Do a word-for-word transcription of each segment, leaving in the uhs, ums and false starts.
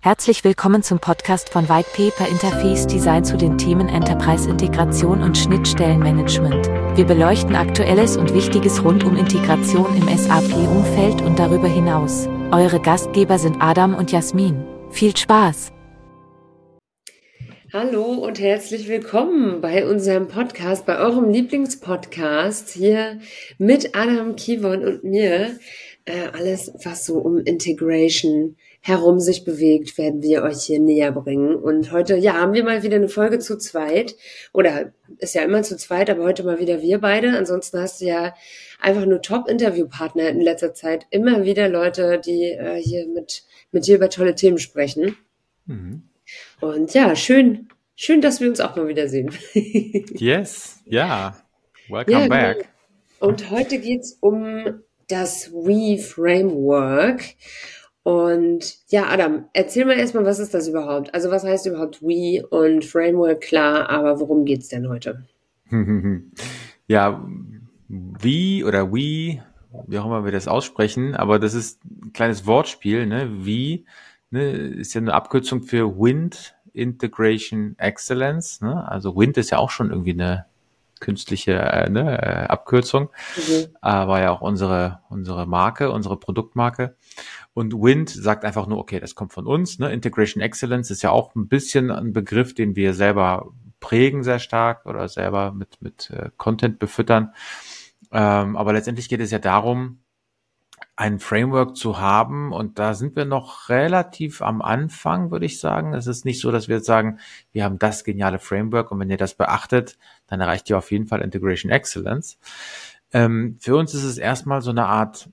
Herzlich willkommen zum Podcast von White Paper Interface Design zu den Themen Enterprise-Integration und Schnittstellenmanagement. Wir beleuchten Aktuelles und Wichtiges rund um Integration im S A P-Umfeld und darüber hinaus. Eure Gastgeber sind Adam und Jasmin. Viel Spaß! Hallo und herzlich willkommen bei unserem Podcast, bei eurem Lieblingspodcast hier mit Adam Kivon und mir. Äh, alles, was so um Integration herum sich bewegt, werden wir euch hier näher bringen. Und heute, ja, haben wir mal wieder eine Folge zu zweit. Oder ist ja immer zu zweit, aber heute mal wieder wir beide. Ansonsten hast du ja einfach nur Top-Interviewpartner in letzter Zeit. Immer wieder Leute, die äh, hier mit, mit dir über tolle Themen sprechen. Mhm. Und ja, schön, schön, dass wir uns auch mal wiedersehen. Yes, ja, welcome ja, back. Genau. Und heute geht's um das We-Framework. Und ja, Adam, erzähl mal erstmal, was ist das überhaupt? Also was heißt überhaupt We und Framework, klar, aber worum geht's denn heute? Ja, We oder We, wie auch immer wir das aussprechen, aber das ist ein kleines Wortspiel, ne? We, ne, ist ja eine Abkürzung für Wind Integration Excellence, ne? Also Wind ist ja auch schon irgendwie eine künstliche äh, ne, äh, Abkürzung, mhm. aber ja auch unsere unsere Marke, unsere Produktmarke. Und Wind sagt einfach nur, okay, das kommt von uns. Ne? Integration Excellence ist ja auch ein bisschen ein Begriff, den wir selber prägen sehr stark oder selber mit mit äh, Content befüttern. Ähm, aber letztendlich geht es ja darum, ein Framework zu haben, und da sind wir noch relativ am Anfang, würde ich sagen. Es ist nicht so, dass wir jetzt sagen, wir haben das geniale Framework und wenn ihr das beachtet, dann erreicht ihr auf jeden Fall Integration Excellence. Ähm, für uns ist es erstmal so eine Art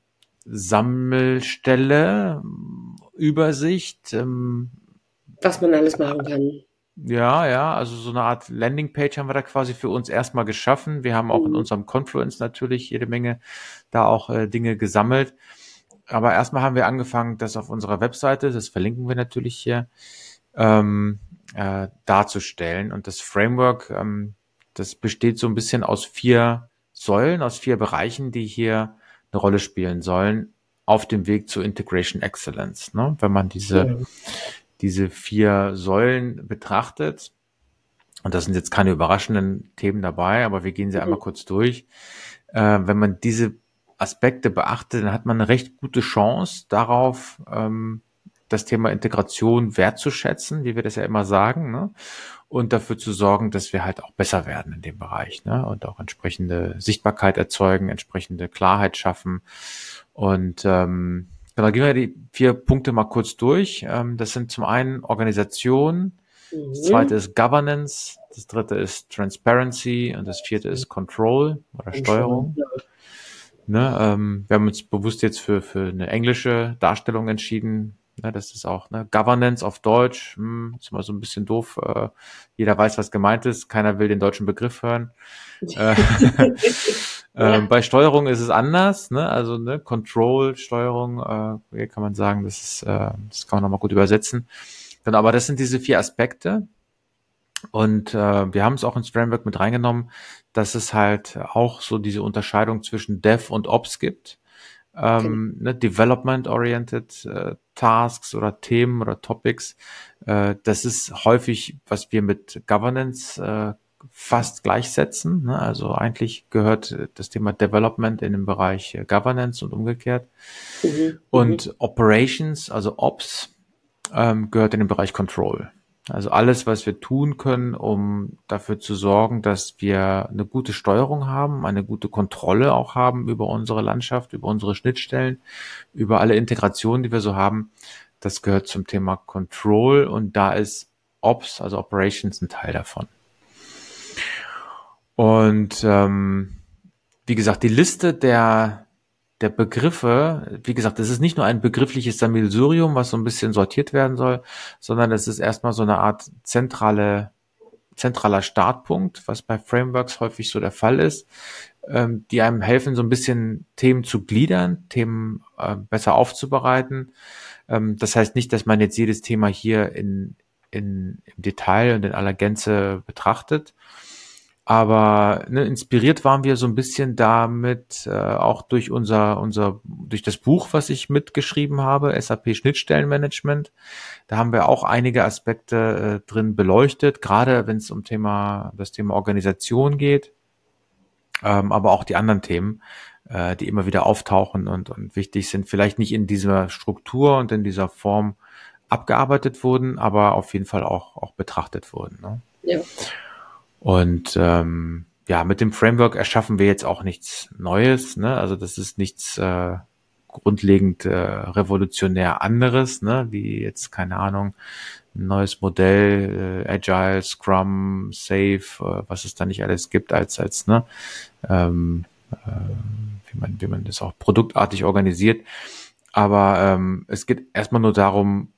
Sammelstelle, Übersicht. Ähm, Was man alles machen kann. Ja, ja, also so eine Art Landingpage haben wir da quasi für uns erstmal geschaffen. Wir haben auch in unserem Confluence natürlich jede Menge da auch äh, Dinge gesammelt. Aber erstmal haben wir angefangen, das auf unserer Webseite, das verlinken wir natürlich hier, ähm, äh, darzustellen. Und das Framework, ähm, das besteht so ein bisschen aus vier Säulen, aus vier Bereichen, die hier eine Rolle spielen sollen auf dem Weg zur Integration Excellence. Ne? Wenn man diese ja. diese vier Säulen betrachtet, und das sind jetzt keine überraschenden Themen dabei, aber wir gehen sie mhm. einmal kurz durch. Äh, wenn man diese Aspekte beachtet, dann hat man eine recht gute Chance darauf, ähm, das Thema Integration wertzuschätzen, wie wir das ja immer sagen, ne? Und dafür zu sorgen, dass wir halt auch besser werden in dem Bereich, ne? Und auch entsprechende Sichtbarkeit erzeugen, entsprechende Klarheit schaffen. Und ähm, Genau, gehen wir die vier Punkte mal kurz durch. Das sind zum einen Organisation, mhm. das zweite ist Governance, das dritte ist Transparency und das vierte ist Control oder Steuerung. Ja. Ne, ähm, wir haben uns bewusst jetzt für für eine englische Darstellung entschieden. Ne, das ist auch ne, Governance auf Deutsch. Hm, ist immer so ein bisschen doof. Äh, jeder weiß, was gemeint ist. Keiner will den deutschen Begriff hören. äh, Ja. Ähm, bei Steuerung ist es anders, ne? Also ne, Control, Steuerung, äh, hier kann man sagen, das ist, äh, das kann man nochmal gut übersetzen. Dann, aber das sind diese vier Aspekte, und äh, wir haben es auch ins Framework mit reingenommen, dass es halt auch so diese Unterscheidung zwischen Dev und Ops gibt. Ähm, okay. ne, Development-oriented äh, Tasks oder Themen oder Topics. Äh, das ist häufig, was wir mit Governance äh, fast gleichsetzen. Ne? Also eigentlich gehört das Thema Development in den Bereich Governance und umgekehrt. Mhm. Und Operations, also Ops, ähm, gehört in den Bereich Control. Also alles, was wir tun können, um dafür zu sorgen, dass wir eine gute Steuerung haben, eine gute Kontrolle auch haben über unsere Landschaft, über unsere Schnittstellen, über alle Integrationen, die wir so haben, das gehört zum Thema Control, und da ist Ops, also Operations, ein Teil davon. Und ähm, wie gesagt, die Liste der der Begriffe, wie gesagt, es ist nicht nur ein begriffliches Sammelsurium, was so ein bisschen sortiert werden soll, sondern es ist erstmal so eine Art zentrale zentraler Startpunkt, was bei Frameworks häufig so der Fall ist, ähm, die einem helfen, so ein bisschen Themen zu gliedern, Themen äh, besser aufzubereiten. Ähm, das heißt nicht, dass man jetzt jedes Thema hier in, in im Detail und in aller Gänze betrachtet. Aber ne, inspiriert waren wir so ein bisschen damit, äh, auch durch unser, unser, durch das Buch, was ich mitgeschrieben habe, S A P Schnittstellenmanagement. Da haben wir auch einige Aspekte äh, drin beleuchtet, gerade wenn es um Thema, das Thema Organisation geht, ähm, aber auch die anderen Themen, äh, die immer wieder auftauchen und, und wichtig sind, vielleicht nicht in dieser Struktur und in dieser Form abgearbeitet wurden, aber auf jeden Fall auch, auch betrachtet wurden. Ne? Ja. Und ähm, ja, mit dem Framework erschaffen wir jetzt auch nichts Neues, ne? Also das ist nichts äh, grundlegend äh, revolutionär anderes, ne? Wie jetzt, keine Ahnung, ein neues Modell, äh, Agile, Scrum, Safe, äh, was es da nicht alles gibt, als als ne, ähm, äh, wie man wie man das auch produktartig organisiert. Aber ähm, es geht erstmal nur darum,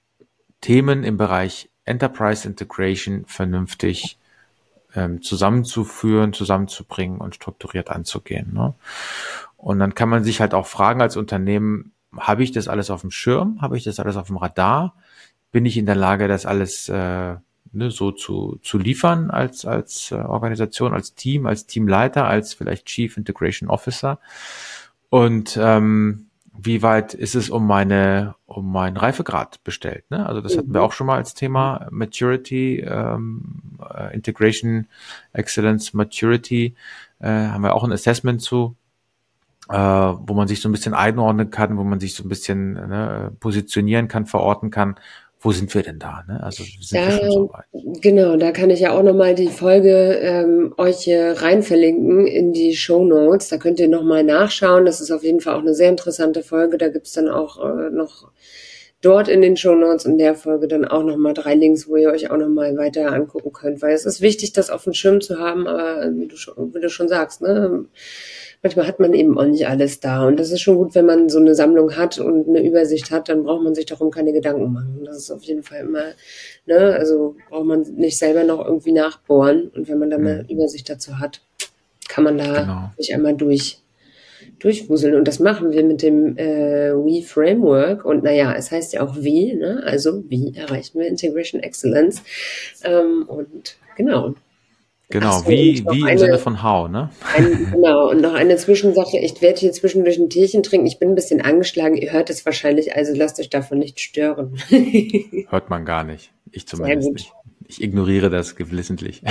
Themen im Bereich Enterprise Integration vernünftig ähm, zusammenzuführen, zusammenzubringen und strukturiert anzugehen. Ne? Und dann kann man sich halt auch fragen als Unternehmen, habe ich das alles auf dem Schirm? Habe ich das alles auf dem Radar? Bin ich in der Lage, das alles äh, ne, so zu, zu liefern als, als äh, Organisation, als Team, als Teamleiter, als vielleicht Chief Integration Officer? Und ähm, wie weit ist es um meine um meinen Reifegrad bestellt? Ne? Also das hatten wir auch schon mal als Thema Maturity, ähm, Integration Excellence Maturity, äh, haben wir auch ein Assessment zu, äh, wo man sich so ein bisschen einordnen kann, wo man sich so ein bisschen ne, positionieren kann, verorten kann. Wo sind wir denn da? Ne? Also sind da, wir schon so weit? Genau, da kann ich ja auch nochmal die Folge ähm, euch hier rein verlinken in die Shownotes. Da könnt ihr nochmal nachschauen. Das ist auf jeden Fall auch eine sehr interessante Folge. Da gibt's dann auch äh, noch dort in den Shownotes in der Folge dann auch nochmal drei Links, wo ihr euch auch nochmal weiter angucken könnt. Weil es ist wichtig, das auf dem Schirm zu haben, aber wie du schon, wie du schon sagst, ne? Manchmal hat man eben auch nicht alles da. Und das ist schon gut, wenn man so eine Sammlung hat und eine Übersicht hat, dann braucht man sich darum keine Gedanken machen. Das ist auf jeden Fall immer, ne, also braucht man nicht selber noch irgendwie nachbohren. Und wenn man dann eine mhm. Übersicht dazu hat, kann man da genau. sich einmal durch, durchwuseln. Und das machen wir mit dem äh, We Framework. Und naja, es heißt ja auch wie, ne? Also wie erreichen wir Integration Excellence? Ähm, und genau. Genau, so, wie, wie eine, im Sinne von how, ne? Ein, genau, und noch eine Zwischensache. Ich werde hier zwischendurch ein Teechen trinken. Ich bin ein bisschen angeschlagen. Ihr hört es wahrscheinlich, also lasst euch davon nicht stören. Hört man gar nicht. Ich zumindest nicht. Ich ignoriere das geflissentlich.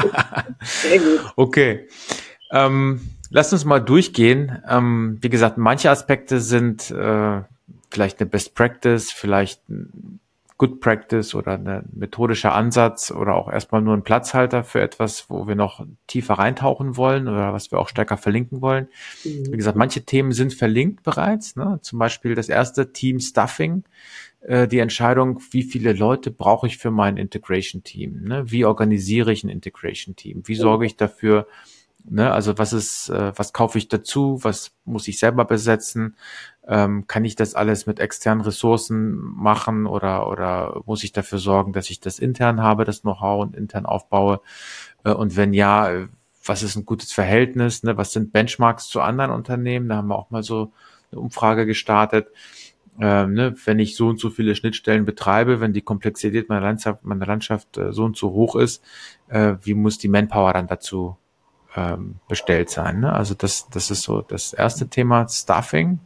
Sehr gut. Okay. Ähm, lasst uns mal durchgehen. Ähm, wie gesagt, manche Aspekte sind äh, vielleicht eine Best Practice, vielleicht ein Good Practice oder ein methodischer Ansatz oder auch erstmal nur ein Platzhalter für etwas, wo wir noch tiefer reintauchen wollen oder was wir auch stärker verlinken wollen. Mhm. Wie gesagt, manche Themen sind verlinkt bereits, ne? Zum Beispiel das erste Team Stuffing, äh, die Entscheidung, wie viele Leute brauche ich für mein Integration Team, ne? Wie organisiere ich ein Integration Team? Wie sorge ich dafür, ne? Also was ist, äh, was kaufe ich dazu? Was muss ich selber besetzen? Ähm, kann ich das alles mit externen Ressourcen machen oder oder muss ich dafür sorgen, dass ich das intern habe, das Know-how und intern aufbaue? Äh, und wenn ja, was ist ein gutes Verhältnis? Ne? Was sind Benchmarks zu anderen Unternehmen? Da haben wir auch mal so eine Umfrage gestartet. Ähm, ne? Wenn ich so und so viele Schnittstellen betreibe, wenn die Komplexität meiner Landschaft, meiner Landschaft äh, so und so hoch ist, äh, wie muss die Manpower dann dazu ähm, bestellt sein? Ne? Also das das ist so das erste Thema, Staffing.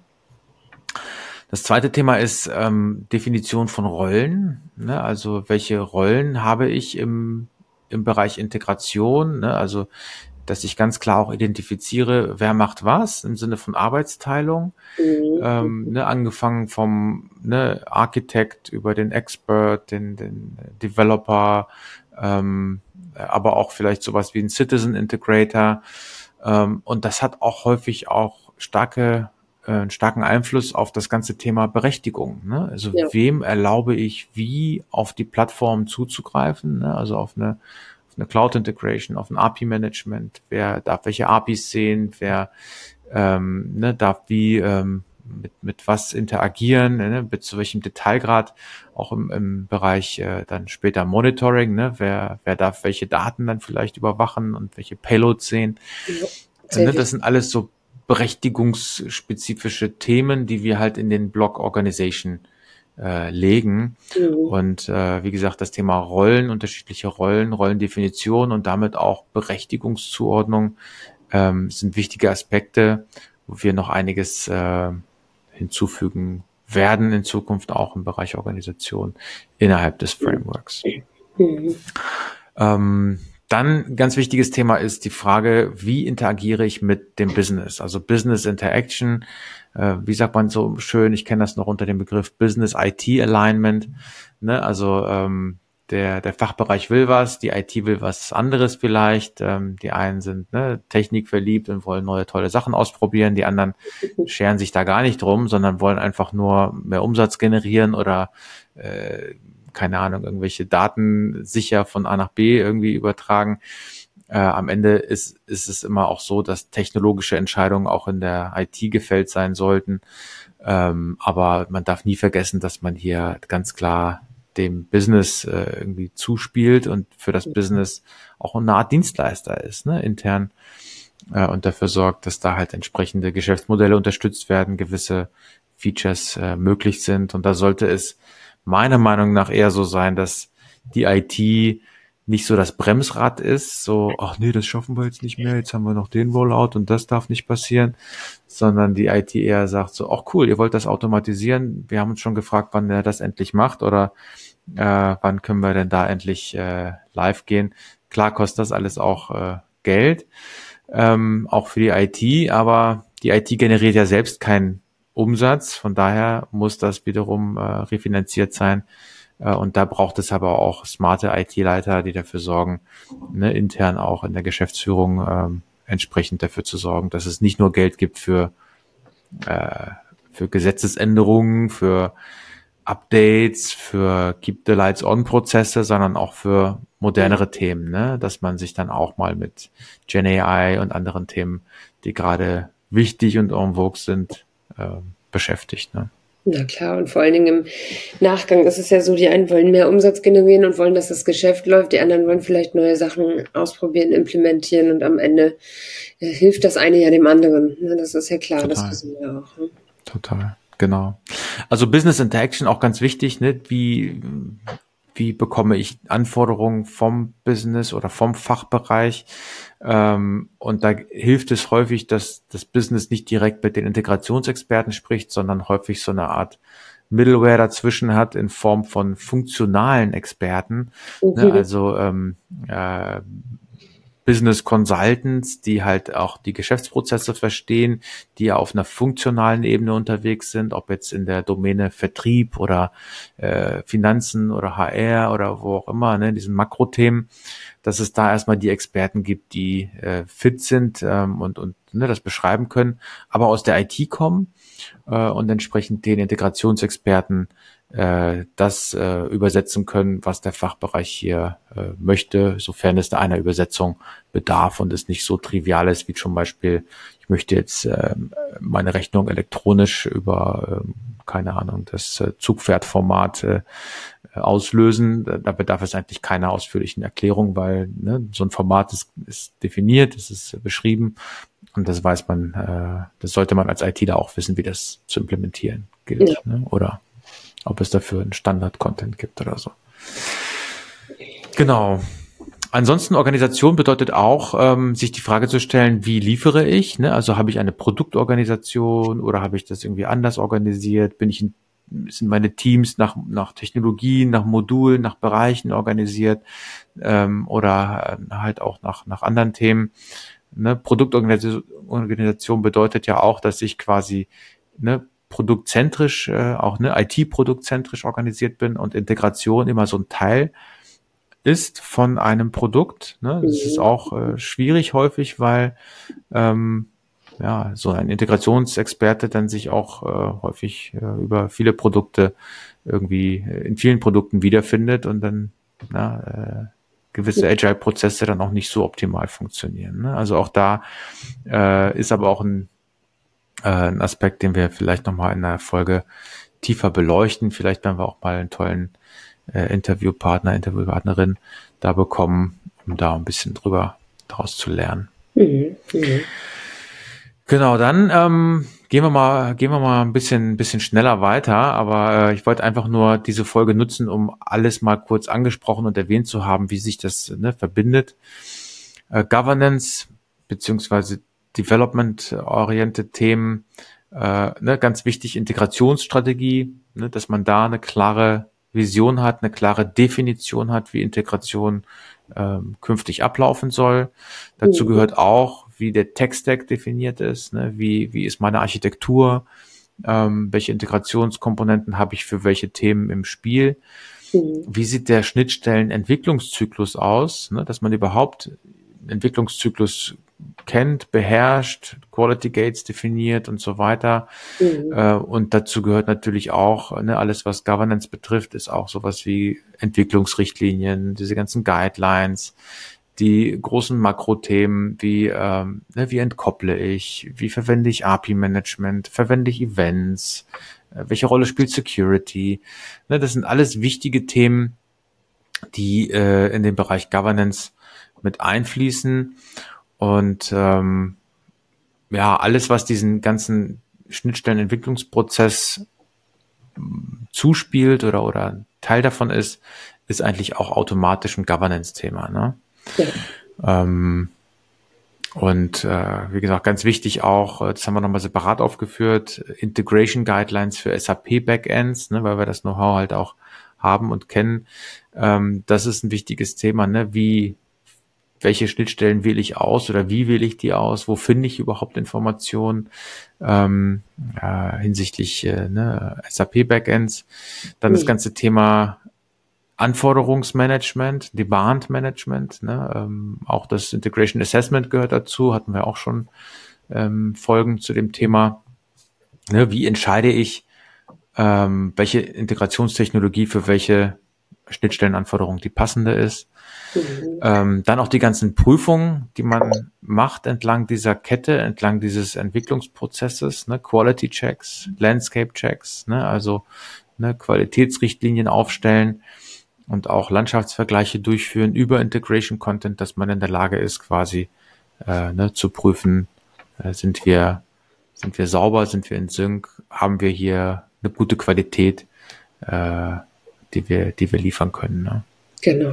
Das zweite Thema ist ähm, Definition von Rollen. Ne? Also welche Rollen habe ich im im Bereich Integration? Ne? Also dass ich ganz klar auch identifiziere, wer macht was im Sinne von Arbeitsteilung. Mhm. Ähm, ne? Angefangen vom ne, Architekt über den Expert, den, den Developer, ähm, aber auch vielleicht sowas wie ein Citizen Integrator. Ähm, und das hat auch häufig auch starke einen starken Einfluss auf das ganze Thema Berechtigung. Ne? Also ja. Wem erlaube ich wie auf die Plattform zuzugreifen? Ne? Also auf eine, auf eine Cloud-Integration, auf ein A P I-Management. Wer darf welche A P Is sehen? Wer ähm, ne, darf wie ähm, mit, mit was interagieren? Ne? Mit zu welchem Detailgrad? Auch im, im Bereich äh, dann später Monitoring. Ne? Wer, wer darf welche Daten dann vielleicht überwachen und welche Payloads sehen? Ja, ne? Das sind alles so berechtigungsspezifische Themen, die wir halt in den Block Organization äh, legen. Mhm. Und äh, wie gesagt, das Thema Rollen, unterschiedliche Rollen, Rollendefinition und damit auch Berechtigungszuordnung ähm, sind wichtige Aspekte, wo wir noch einiges äh, hinzufügen werden in Zukunft auch im Bereich Organisation innerhalb des Frameworks. Mhm. Ähm, dann ganz wichtiges Thema ist die Frage, wie interagiere ich mit dem Business? Also Business Interaction, äh, wie sagt man so schön, ich kenne das noch unter dem Begriff Business I T Alignment, ne? Also ähm, der der Fachbereich will was, die I T will was anderes vielleicht. Ähm, die einen sind ne, Technik verliebt und wollen neue tolle Sachen ausprobieren, die anderen scheren sich da gar nicht drum, sondern wollen einfach nur mehr Umsatz generieren oder äh, keine Ahnung, irgendwelche Daten sicher von A nach B irgendwie übertragen. Äh, am Ende ist, ist es immer auch so, dass technologische Entscheidungen auch in der I T gefällt sein sollten. Ähm, aber man darf nie vergessen, dass man hier ganz klar dem Business äh, irgendwie zuspielt und für das Business auch eine Art Dienstleister ist, ne, intern, äh, und dafür sorgt, dass da halt entsprechende Geschäftsmodelle unterstützt werden, gewisse Features äh, möglich sind. Und da sollte es meiner Meinung nach eher so sein, dass die I T nicht so das Bremsrad ist, so, ach nee, das schaffen wir jetzt nicht mehr, jetzt haben wir noch den Rollout und das darf nicht passieren, sondern die I T eher sagt so, ach cool, ihr wollt das automatisieren, wir haben uns schon gefragt, wann er das endlich macht oder äh, wann können wir denn da endlich äh, live gehen. Klar kostet das alles auch äh, Geld, ähm, auch für die I T, aber die I T generiert ja selbst keinen Umsatz, von daher muss das wiederum äh, refinanziert sein. Und da braucht es aber auch smarte I T-Leiter, die dafür sorgen, ne, intern auch in der Geschäftsführung ähm, entsprechend dafür zu sorgen, dass es nicht nur Geld gibt für äh, für Gesetzesänderungen, für Updates, für Keep the Lights On-Prozesse, sondern auch für modernere Themen, ne, dass man sich dann auch mal mit Gen A I und anderen Themen, die gerade wichtig und en vogue sind, äh, beschäftigt, ne. Na klar, und vor allen Dingen im Nachgang ist es ja so, die einen wollen mehr Umsatz generieren und wollen, dass das Geschäft läuft, die anderen wollen vielleicht neue Sachen ausprobieren, implementieren und am Ende äh, hilft das eine ja dem anderen. Ja, das ist ja klar, Total. Das wissen wir auch. Ne? Total, genau. Also Business Interaction auch ganz wichtig, ne? Wie, wie bekomme ich Anforderungen vom Business oder vom Fachbereich? Ähm, und da hilft es häufig, dass das Business nicht direkt mit den Integrationsexperten spricht, sondern häufig so eine Art Middleware dazwischen hat in Form von funktionalen Experten, mhm. ne, also ähm, äh, Business Consultants, die halt auch die Geschäftsprozesse verstehen, die ja auf einer funktionalen Ebene unterwegs sind, ob jetzt in der Domäne Vertrieb oder äh, Finanzen oder H R oder wo auch immer, ne, diesen Makrothemen, dass es da erstmal die Experten gibt, die äh, fit sind ähm, und und ne, das beschreiben können, aber aus der I T kommen äh, und entsprechend den Integrationsexperten äh, das äh, übersetzen können, was der Fachbereich hier äh, möchte, sofern es da einer Übersetzung bedarf und es nicht so trivial ist, wie zum Beispiel, ich möchte jetzt äh, meine Rechnung elektronisch über, äh, keine Ahnung, das äh, Zugpferdformat äh, auslösen. Da, da bedarf es eigentlich keiner ausführlichen Erklärung, weil ne, so ein Format ist, ist definiert, es ist äh, beschrieben und das weiß man, äh, das sollte man als ITler auch wissen, wie das zu implementieren gilt, ja. ne? Oder ob es dafür einen Standard-Content gibt oder so. Genau. Ansonsten Organisation bedeutet auch, ähm, sich die Frage zu stellen, wie liefere ich? Ne? Also habe ich eine Produktorganisation oder habe ich das irgendwie anders organisiert? Bin ich in, sind meine Teams nach, nach Technologien, nach Modulen, nach Bereichen organisiert ähm, oder halt auch nach, nach anderen Themen? Ne? Produktorganisation bedeutet ja auch, dass ich quasi ne, produktzentrisch, äh, auch ne, I T-produktzentrisch organisiert bin und Integration immer so ein Teil ist von einem Produkt. Ne? Das ist auch äh, schwierig häufig, weil ähm, ja so ein Integrationsexperte dann sich auch äh, häufig äh, über viele Produkte irgendwie äh, in vielen Produkten wiederfindet und dann na, äh, gewisse Agile-Prozesse dann auch nicht so optimal funktionieren. Ne? Also auch da äh, ist aber auch ein ein Aspekt, den wir vielleicht nochmal in einer Folge tiefer beleuchten. Vielleicht werden wir auch mal einen tollen äh, Interviewpartner, Interviewpartnerin da bekommen, um da ein bisschen drüber draus zu lernen. Mhm, mh. Genau, dann ähm, Gehen wir mal, gehen wir mal ein bisschen, ein bisschen schneller weiter, aber äh, ich wollte einfach nur diese Folge nutzen, um alles mal kurz angesprochen und erwähnt zu haben, wie sich das ne, verbindet. Äh, Governance beziehungsweise Development-orientierte Themen, äh, ne, ganz wichtig, Integrationsstrategie, ne, dass man da eine klare Vision hat, eine klare Definition hat, wie Integration ähm, künftig ablaufen soll. Dazu gehört auch, wie der Tech-Stack definiert ist, ne, wie, wie ist meine Architektur, ähm, welche Integrationskomponenten habe ich für welche Themen im Spiel, mhm. wie sieht der Schnittstellen-Entwicklungszyklus aus, ne, dass man überhaupt Entwicklungszyklus kennt, beherrscht, Quality Gates definiert und so weiter. Mhm. Äh, und dazu gehört natürlich auch, ne, alles was Governance betrifft, ist auch sowas wie Entwicklungsrichtlinien, diese ganzen Guidelines, die großen Makrothemen wie, ähm, ne, wie entkopple ich, wie verwende ich A P I-Management, verwende ich Events, äh, welche Rolle spielt Security. Ne, das sind alles wichtige Themen, die äh, in den Bereich Governance mit einfließen. Und ähm, ja, alles, was diesen ganzen Schnittstellenentwicklungsprozess zuspielt oder oder Teil davon ist, ist eigentlich auch automatisch ein Governance-Thema, ne? Ja. Ähm, und äh, wie gesagt, ganz wichtig auch, das haben wir nochmal separat aufgeführt, Integration Guidelines für S A P-Backends, ne, weil wir das Know-how halt auch haben und kennen. Ähm, das ist ein wichtiges Thema, ne? Wie welche Schnittstellen wähle ich aus oder wie wähle ich die aus? Wo finde ich überhaupt Informationen ähm, äh, hinsichtlich äh, ne, S A P-Backends? Dann mhm. das ganze Thema Anforderungsmanagement, Demand-Management, ne? ähm, auch das Integration Assessment gehört dazu, hatten wir auch schon ähm, Folgen zu dem Thema. Ne? Wie entscheide ich, ähm, welche Integrationstechnologie für welche Schnittstellenanforderung die passende ist? Mhm. Ähm, dann auch die ganzen Prüfungen, die man macht entlang dieser Kette, entlang dieses Entwicklungsprozesses, ne, Quality Checks, Landscape Checks, ne, also ne, Qualitätsrichtlinien aufstellen und auch Landschaftsvergleiche durchführen über Integration Content, dass man in der Lage ist, quasi äh, ne, zu prüfen, äh, sind wir sind wir sauber, sind wir in Sync, haben wir hier eine gute Qualität, äh, die wir die wir liefern können. Ne? Genau.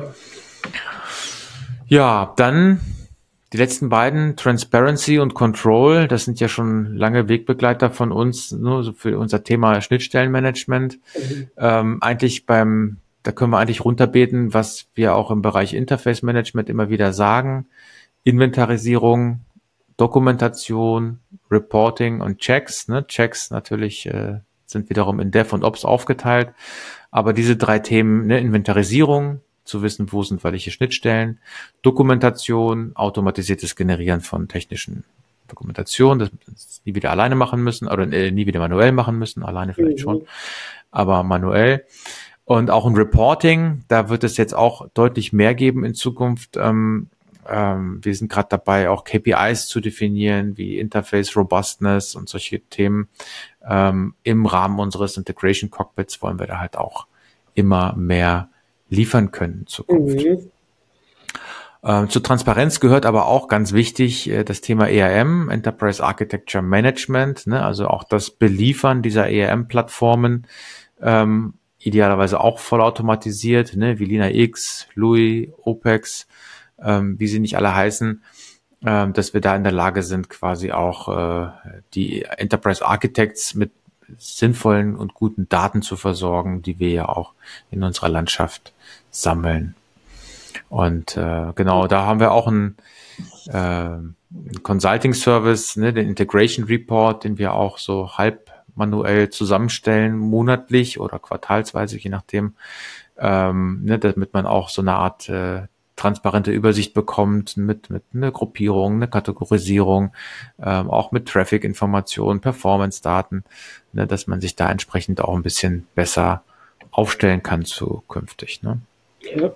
Ja, dann die letzten beiden, Transparency und Control, das sind ja schon lange Wegbegleiter von uns, nur so für unser Thema Schnittstellenmanagement. Mhm. Ähm, eigentlich beim, da können wir eigentlich runterbeten, was wir auch im Bereich Interface Management immer wieder sagen. Inventarisierung, Dokumentation, Reporting und Checks. Ne? Checks natürlich äh, sind wiederum in Dev und Ops aufgeteilt. Aber diese drei Themen, ne, Inventarisierung, zu wissen, wo sind welche Schnittstellen, Dokumentation, automatisiertes Generieren von technischen Dokumentationen, das wir nie wieder alleine machen müssen oder äh, nie wieder manuell machen müssen, alleine vielleicht mhm. schon, aber manuell. Und auch ein Reporting, da wird es jetzt auch deutlich mehr geben in Zukunft. Ähm, ähm, wir sind gerade dabei, auch K P Is zu definieren, wie Interface Robustness und solche Themen. Ähm, im Rahmen unseres Integration Cockpits wollen wir da halt auch immer mehr liefern können in Zukunft. Mhm. Ähm, zur Transparenz gehört aber auch ganz wichtig äh, das Thema E R M, Enterprise Architecture Management, ne? Also auch das Beliefern dieser E R M-Plattformen, ähm, idealerweise auch vollautomatisiert, ne? Wie LinaX, Louis, OPEX, ähm, wie sie nicht alle heißen, ähm, dass wir da in der Lage sind, quasi auch äh, die Enterprise Architects mit sinnvollen und guten Daten zu versorgen, die wir ja auch in unserer Landschaft sammeln. Und äh, genau, da haben wir auch einen, äh, einen Consulting-Service, ne, den Integration Report, den wir auch so halb manuell zusammenstellen, monatlich oder quartalsweise, je nachdem, ähm, ne, damit man auch so eine Art äh, transparente Übersicht bekommt mit mit einer Gruppierung, eine Kategorisierung, ähm, auch mit Traffic-Informationen, Performance-Daten, ne, dass man sich da entsprechend auch ein bisschen besser aufstellen kann zukünftig. Ne? Ja.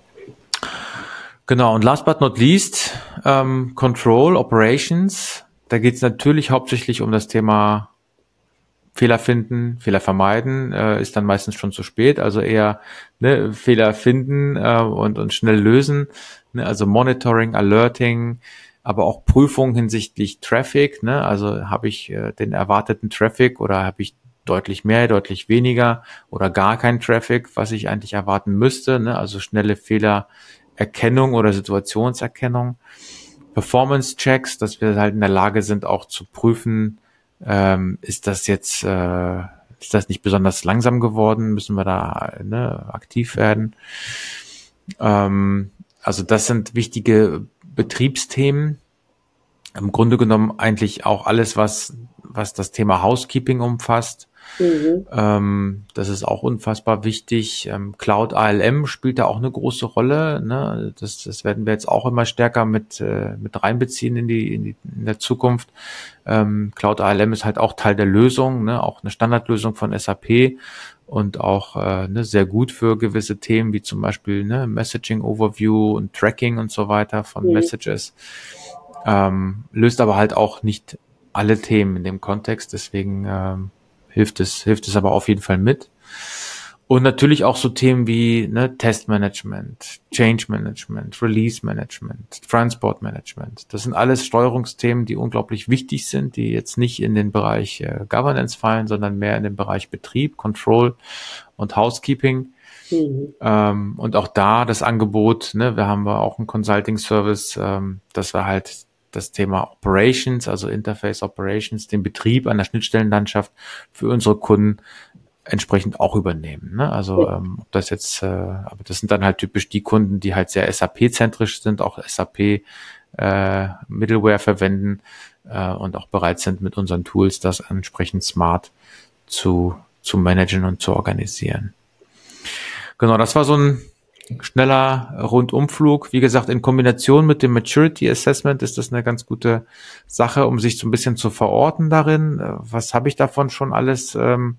Genau, und last but not least, ähm, Control, Operations. Da geht es natürlich hauptsächlich um das Thema Fehler finden, Fehler vermeiden, äh, ist dann meistens schon zu spät, also eher ne, Fehler finden äh, und, und schnell lösen, ne, also Monitoring, Alerting, aber auch Prüfungen hinsichtlich Traffic, ne? Also habe ich äh, den erwarteten Traffic oder habe ich deutlich mehr, deutlich weniger oder gar kein Traffic, was ich eigentlich erwarten müsste, ne? Also schnelle Fehlererkennung oder Situationserkennung. Performance-Checks, dass wir halt in der Lage sind, auch zu prüfen, ähm, ist das jetzt, äh, ist das nicht besonders langsam geworden, müssen wir da ne, aktiv werden. Ähm, also das sind wichtige Betriebsthemen. Im Grunde genommen eigentlich auch alles, was, was das Thema Housekeeping umfasst. Mhm. Ähm, das ist auch unfassbar wichtig. Ähm, Cloud A L M spielt da auch eine große Rolle. Ne? Das, das werden wir jetzt auch immer stärker mit, äh, mit reinbeziehen in die, in die in der Zukunft. Ähm, Cloud A L M ist halt auch Teil der Lösung, ne? Auch eine Standardlösung von S A P und auch äh, ne, sehr gut für gewisse Themen wie zum Beispiel ne, Messaging Overview und Tracking und so weiter von mhm. Messages. Ähm, löst aber halt auch nicht alle Themen in dem Kontext. Deswegen ähm, hilft es, hilft es aber auf jeden Fall mit. Und natürlich auch so Themen wie ne, Testmanagement, Change Management, Release Management, Transport Management. Das sind alles Steuerungsthemen, die unglaublich wichtig sind, die jetzt nicht in den Bereich äh, Governance fallen, sondern mehr in den Bereich Betrieb, Control und Housekeeping. Mhm. Ähm, und auch da das Angebot, ne, wir haben auch einen Consulting-Service, ähm, dass wir halt das Thema Operations, also Interface Operations, den Betrieb an der Schnittstellenlandschaft für unsere Kunden entsprechend auch übernehmen. Ne? Also ja. ähm, ob das jetzt, äh, aber das sind dann halt typisch die Kunden, die halt sehr S A P-zentrisch sind, auch S A P äh, Middleware verwenden äh, und auch bereit sind, mit unseren Tools das entsprechend smart zu zu managen und zu organisieren. Genau, das war so ein schneller Rundumflug. Wie gesagt, in Kombination mit dem Maturity Assessment ist das eine ganz gute Sache, um sich so ein bisschen zu verorten darin. Was habe ich davon schon alles ähm,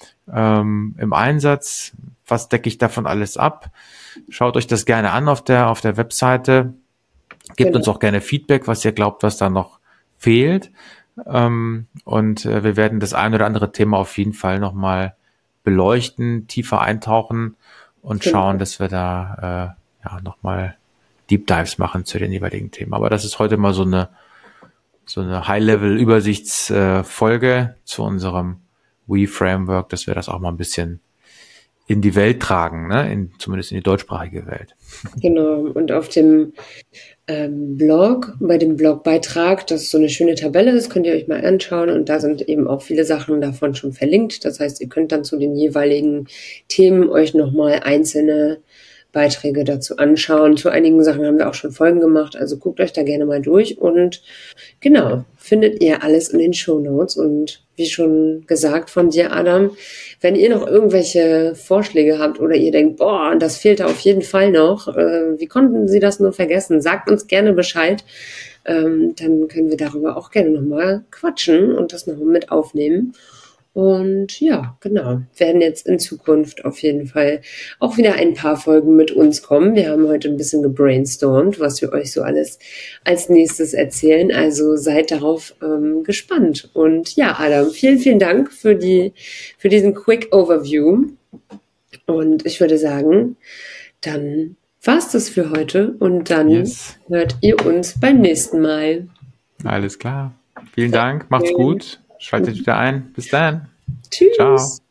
ähm, im Einsatz? Was decke ich davon alles ab? Schaut euch das gerne an auf der auf der Webseite. Gebt genau. uns auch gerne Feedback, was ihr glaubt, was da noch fehlt. Ähm, und äh, wir werden das ein oder andere Thema auf jeden Fall nochmal beleuchten, tiefer eintauchen und schauen, dass wir da äh, ja nochmal Deep Dives machen zu den jeweiligen Themen. Aber das ist heute mal so eine so eine High-Level-Übersichtsfolge äh, zu unserem We-Framework, dass wir das auch mal ein bisschen in die Welt tragen, ne? In, zumindest in die deutschsprachige Welt. Genau, und auf dem ähm, Blog, bei dem Blogbeitrag, das ist so eine schöne Tabelle, das könnt ihr euch mal anschauen und da sind eben auch viele Sachen davon schon verlinkt. Das heißt, ihr könnt dann zu den jeweiligen Themen euch nochmal einzelne Beiträge dazu anschauen. Zu einigen Sachen haben wir auch schon Folgen gemacht, also guckt euch da gerne mal durch und genau, findet ihr alles in den Shownotes und wie schon gesagt von dir, Adam, wenn ihr noch irgendwelche Vorschläge habt oder ihr denkt, boah, das fehlt da auf jeden Fall noch, äh, wie konnten Sie das nur vergessen? Sagt uns gerne Bescheid, ähm, dann können wir darüber auch gerne nochmal quatschen und das nochmal mit aufnehmen. Und ja, genau, werden jetzt in Zukunft auf jeden Fall auch wieder ein paar Folgen mit uns kommen. Wir haben heute ein bisschen gebrainstormt, was wir euch so alles als nächstes erzählen. Also seid darauf ähm, gespannt. Und ja, Adam, vielen, vielen Dank für die, für diesen Quick Overview. Und ich würde sagen, dann war's das für heute. Und dann yes. hört ihr uns beim nächsten Mal. Alles klar. Vielen Dank. Macht's gut. Schaltet wieder ein. Bis dann. Tschüss. Ciao.